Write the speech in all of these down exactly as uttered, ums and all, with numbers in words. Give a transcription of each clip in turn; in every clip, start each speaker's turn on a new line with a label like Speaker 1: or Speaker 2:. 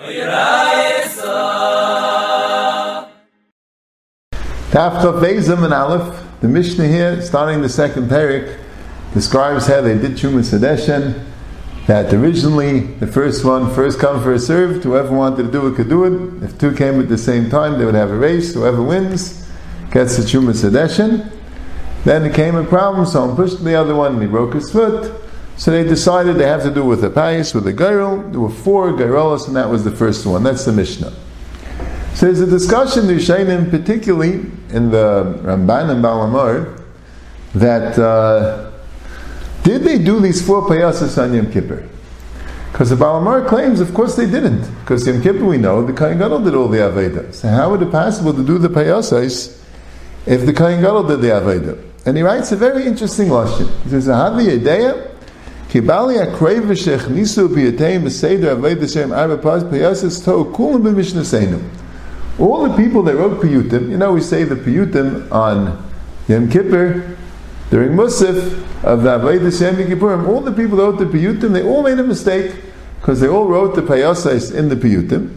Speaker 1: Taf Chaf Beis and Aleph, the Mishnah here, starting the second parak, describes how they did Chumas Hadeshen, that originally, the first one, first come, first served, whoever wanted to do it could do it. If two came at the same time, they would have a race, whoever wins gets the Chumas Hadeshen. Then there came a problem, someone pushed the other one and he broke his foot, so they decided they have to do it with a pais, with a gairol. There were four gairolas, and that was the first one. That's the Mishnah. So there's a discussion in Rishonim, particularly in the Ramban and Baal Hamor, that uh, did they do these four payasas on Yom Kippur? Because the Baal Hamor claims, of course they didn't. Because Yom Kippur, we know, the Kohen Gadol did all the Aveda. So how would it be possible to do the payasas if the Kohen Gadol did the Aveda? And he writes a very interesting lashon. He says, "Ahadi Yedeya, Kibali Akreiv V'Shech Nisu B'Yateim B'Seder Aveda Shem Arba Paz Payasas To Kulam B'Mishnah Seinu." All the people that wrote Piyutim, you know, we say the Piyutim on Yom Kippur, during Musaf of the Avodah Shem Kippurim, all the people that wrote the Piyutim, they all made a mistake, because they all wrote the Payasais in the Piyutim,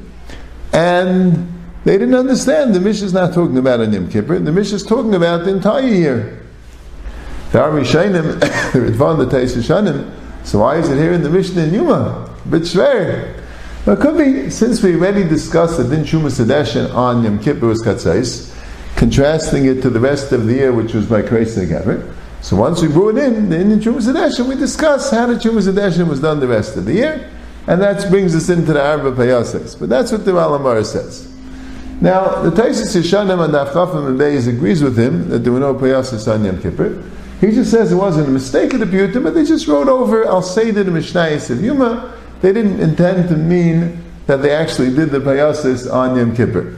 Speaker 1: and they didn't understand the Mishnah is not talking about on Yom Kippur, the Mishnah is talking about the entire year. The Arishonim, the Ritvan, the Teis Rishonim, so why is it here in the Mishnah in Yuma? Bit shver. Well, it could be, since we already discussed the Din Chumas Hadeshen on Yom Kippur was Katzais, contrasting it to the rest of the year, which was by Kreis Gaver. So once we brought in the Din Chumas Hadeshen, we discussed how the Chumas Hadeshen was done the rest of the year, and that brings us into the Arba Payasas. But that's what the Baal Hamor says. Now, the Taisus Yeshanim and Afchafim and Beis agrees with him that there were no Payasas on Yom Kippur. He just says it wasn't a mistake of the Piyutim, but they just wrote over Al Seder the Mishnayos of Yuma. They didn't intend to mean that they actually did the Payasas on Yom Kippur.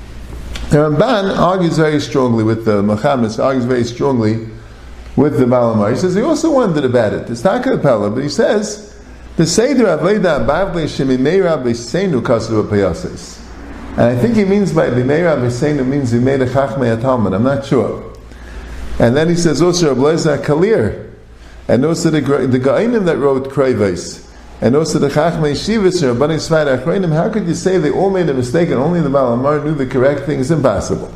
Speaker 1: The Ramban argues very strongly with the Machamis, argues very strongly with the Baal Hamor. He says he also wondered about it. It's Taka Pella, but he says the Seder Aveda Bavle Shemimeira B'Seinu Kasu Payasas. And I think he means by B'Meira B'Seinu means he made a Chachmei Talmud. I'm not sure. And then he says also Rabbi Kalir, and also the the Ga'inim that wrote Krayvais, and also the Chachmei Shivas and Rabbanim Sfar Achreinim. How could you say they all made a mistake and only the Baal Hamor knew the correct thing? Is impossible.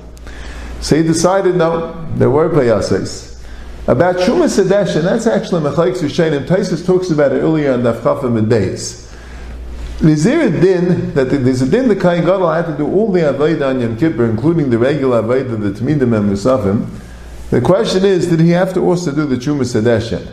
Speaker 1: So he decided no, there were Payasas. About Chumas Hadeshen, that's actually Mechalek Rishonim. Taisus talks about it earlier on Daf Chafim and Beis. There's a din that there's a din the Kohen Gadol had to do all the Aveda on Yom Kippur, including the regular Aveda, the Tmidim and Musafim. The question is, did he have to also do the Chumas Hadeshen?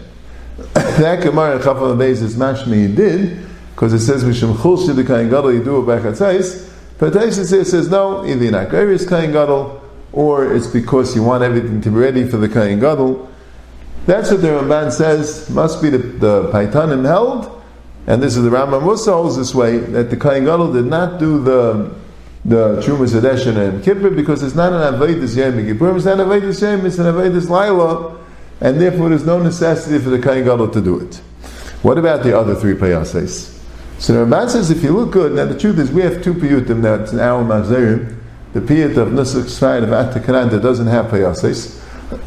Speaker 1: That Gemara in Chafal and Beis is mashmi he did, because it says Mishum Chulshi the Kohen Gadol you do it by Chatzais. But Taisus says, says no, either you're not Geiris Kohen Gadol, or it's because you want everything to be ready for the Kohen Gadol. That's what the Ramban says. Must be the, the Paitanim held, and this is the Rambam Musa holds this way, that the Kohen Gadol did not do the the Chumas Hadeshen and Kippur, because it's not an Avedis Yom Kippur, it's not an Avedis Yom, it's an Avedis Laila, and therefore there's no necessity for the Kohen Gadol to do it. What about the other three Payasas? So the Ramban says, if you look good, now the truth is we have two Piyutim now, it's an Al Mazerim, the Piyut of Nusach Sfar of Atakaran that doesn't have Payasas.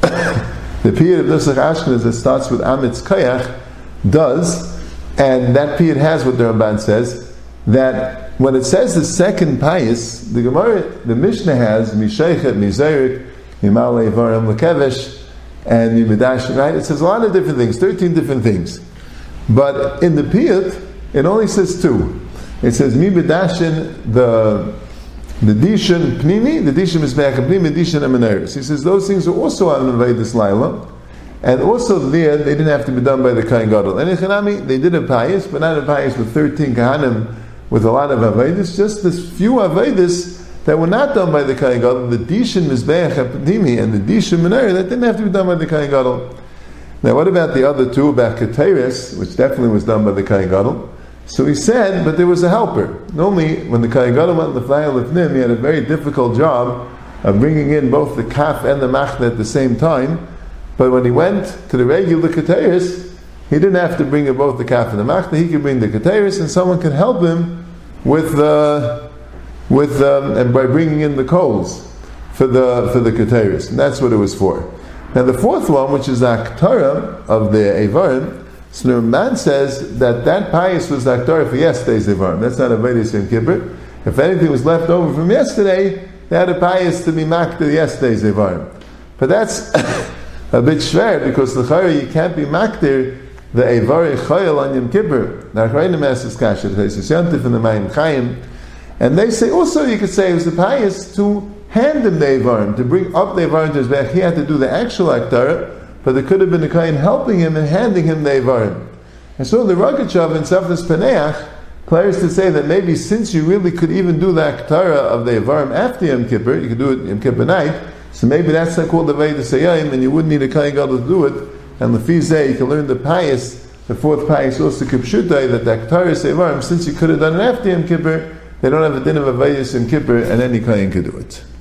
Speaker 1: The Piyut of Nusach Ashkenaz that starts with Amitz Kayach does, and that Piyut has what the Ramban says, that when it says the second payas, the Gemara, the Mishnah has Mishaichet, Mizerik, Mimalei Varam Lekevesh, and Midash, right? It says a lot of different things, thirteen different things. But in the Piyut, it only says two. It says Mibidashin, the the Dishan Pnimi, the Dishan Mizbeach Pnimi, Dishan Ameneris. He says those things are also on Avedis Laila, and also there they didn't have to be done by the Kohen Gadol. And in Chanami, they did a payas, but not a payas with thirteen Kahanim, with a lot of Avedis, just this few Avedis that were not done by the Kohen Gadol, the Dishan Mizbeach HaPnimi and the Dishan Menorah, that didn't have to be done by the Kohen Gadol. Now what about the other two, about Keteris, which definitely was done by the Kohen Gadol? So he said, but there was a helper. Normally, when the Kohen Gadol went to the Flayal Lifnim, he had a very difficult job of bringing in both the Kaf and the Machna at the same time, but when he went to the regular Keteris, he didn't have to bring in both the Kaf and the Machna, he could bring the Keteris, and someone could help him with the with um, and by bringing in the coals for the for the Keteris, and that's what it was for. Now the fourth one, which is the Aktara of the Eivarim, So the Ramban says that that pious was the Akdara for yesterday's Evarim. That's not a Avodas Yom Kippur. If anything was left over from yesterday, they had a pious to be makter yesterday's Evarim. But that's a bit schwer, because the Chayra, you can't be makter the Evari Chayil on Yom Kippur. Now, Chayim asks Kasha, the Yontif and the Mayim Chaim, and they say also you could say it was the pious to hand him the Evarim, to bring up the Evarim to his back. He had to do the actual Akdara, but there could have been a Kain helping him and handing him the Evarim. And so the Rogachev in Safras Paneach claims to say that maybe since you really could even do the Akdara of the Evarim after Yom Kippur, you could do it Yom Kippur night, so maybe that's not called the Veda Sayayim, and you wouldn't need a Kain Gadol to do it. And the Fizeh, you can learn the pious, the fourth pious also Kipshutai, that the Akdara Evarim, since you could have done it after Yom Kippur, they don't have a din of Avayis Yom Kippur, and any Kain could do it.